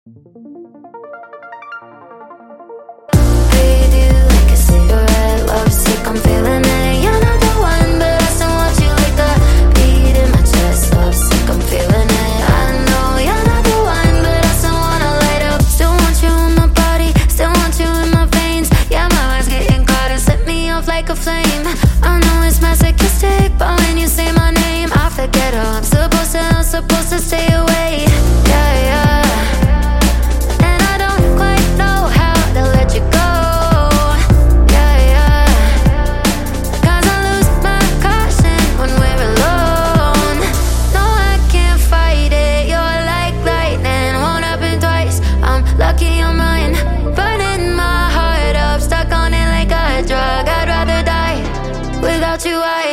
Breathe you like a cigarette, lovesick, I'm feeling it. You're not the one, but I still want you like the beat in my chest. Lovesick, I'm feeling it. I know you're not the one, but I still wanna light up. Still want you in my body, still want you in my veins. Yeah, my mind's getting caught and set me off like a flame. I know it's masochistic, but when you say my name, I forget how I'm supposed to stay away. Yeah, yeah. And I don't quite know how to let you go. Yeah, yeah. 'Cause I lose my caution when we're alone. No, I can't fight it. You're like lightning, won't happen twice. I'm lucky you're mine, burning my heart up, stuck on it like a drug. I'd rather die without you.